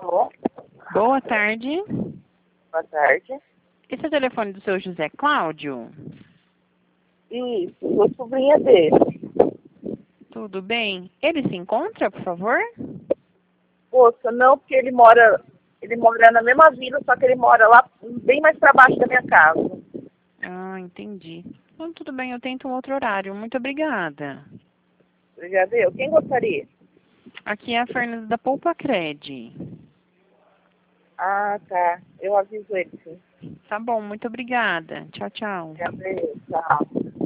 Alô? Boa tarde. Boa tarde. Esse é o telefone do seu José Cláudio? Isso, sou sobrinha dele. Tudo bem? Ele se encontra, por favor? Moça, não, porque ele mora na mesma vila, só que ele mora lá bem mais para baixo da minha casa. Ah, entendi. Então, tudo bem, eu tento um outro horário. Muito obrigada. Obrigada. Eu. Quem gostaria? Aqui é a Fernanda da Poupa Cred. Ah, tá. Eu aviso ele, sim. Tá bom, muito obrigada. Tchau, tchau. Obrigada. Tchau.